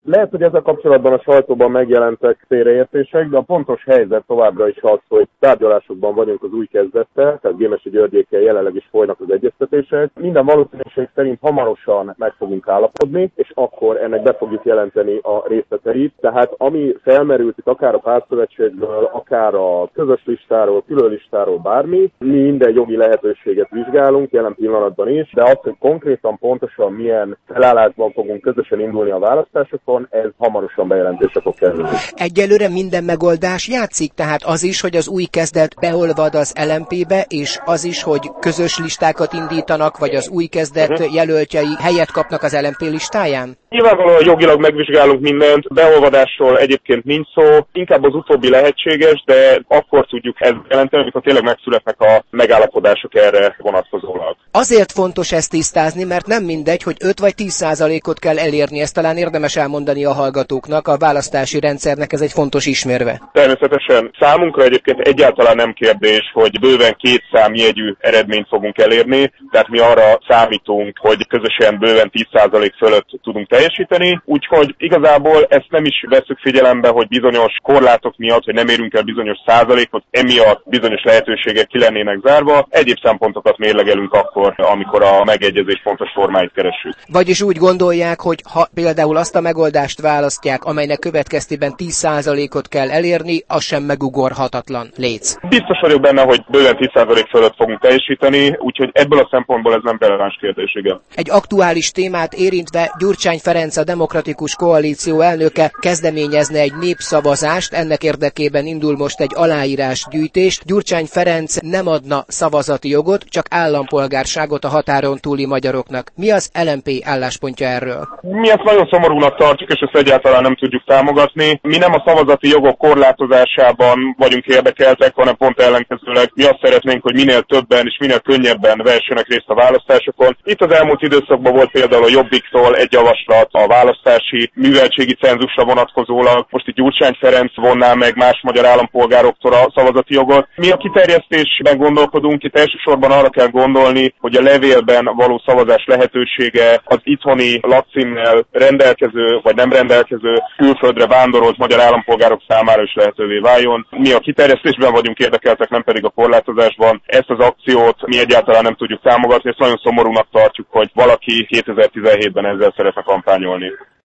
Lehet, hogy ezzel kapcsolatban a sajtóban megjelentek félreértések, de a pontos helyzet továbbra is az, hogy tárgyalásokban vagyunk az új kezdettel, tehát Gémesi Györgyékkel jelenleg is folynak az egyeztetések. Minden valószínűség szerint hamarosan meg fogunk állapodni, és akkor ennek be fogjuk jelenteni a részleteit. Tehát ami felmerült itt akár a pártszövetségből, akár a közös listáról, külön listáról, bármi, mi minden jogi lehetőséget vizsgálunk jelen pillanatban is, de az, hogy konkrétan pontosan milyen felállásban fogunk közösen indulni a választásokon, ez hamarosan bejelentésre fog kerülni. Egyelőre minden megoldás játszik, tehát az is, hogy az új kezdet beolvad az LMP-be, és az is, hogy közös listákat indítanak, vagy az új kezdet jelöltjei helyet kapnak az LMP listáján? Nyilvánvalóan jogilag megvizsgálunk mindent, beolvadásról egyébként nincs szó, inkább az utóbbi lehetséges, de akkor tudjuk ezt jelenteni, amikor tényleg megszületnek a megállapodások erre vonatkozólag. Azért fontos ezt tisztázni, mert nem mindegy, hogy 5 vagy 10%-ot kell elérni, ezt talán érdemes elmondani a hallgatóknak, a választási rendszernek ez egy fontos ismérve. Természetesen számunkra egyébként egyáltalán nem kérdés, hogy bőven 2 számjegyű eredményt fogunk elérni, tehát mi arra számítunk, hogy közösen bőven 10% fölött tudunk teljesíteni, úgyhogy igazából ezt nem is vesszük figyelembe, hogy bizonyos korlátok miatt, hogy nem érünk el bizonyos százalékot, emiatt bizonyos lehetőségek ki lennének zárva, egyéb szempontokat mérlegelünk akkor, amikor a megegyezés pontos formáit keressük. Vagyis úgy gondolják, hogy ha például azt a megoldást választják, amelynek következtében 10%-ot kell elérni, az sem megugorhatatlan léc. Biztos vagyok benne, hogy bőven 10% fölött fogunk teljesíteni, úgyhogy ebből a szempontból ez nem releváns kérdés, igen. Egy aktuális témát érintve Gyurcsány Ferenc, a Demokratikus Koalíció elnöke kezdeményezne egy népszavazást, ennek érdekében indul most egy aláírásgyűjtés. Gyurcsány Ferenc nem adna szavazati jogot, csak állampolgárságot a határon túli magyaroknak. Mi az LMP álláspontja erről? Mi ezt nagyon szomorúnak tartjuk, és ezt egyáltalán nem tudjuk támogatni. Mi nem a szavazati jogok korlátozásában vagyunk érdekeltek, hanem pont ellenkezőleg mi azt szeretnénk, hogy minél többen és minél könnyebben vessenek részt a választásokon. Itt az elmúlt időszakban volt például a Jobbiktól egy javaslat a választási műveltségi cenzusra vonatkozólag. Most itt Gyurcsány Ferenc vonná meg más magyar állampolgároktól a szavazati jogot. Mi a kiterjesztésben gondolkodunk, itt elsősorban arra kell gondolni, hogy a levélben való szavazás lehetősége az itthoni lakcímmel rendelkező vagy nem rendelkező külföldre vándorolt magyar állampolgárok számára is lehetővé váljon. Mi a kiterjesztésben vagyunk érdekeltek, nem pedig a korlátozásban. Ezt az akciót mi egyáltalán nem tudjuk támogatni, ezt nagyon szomorúnak tartjuk, hogy valaki 2017-ben ezzel szeretne kampányolni.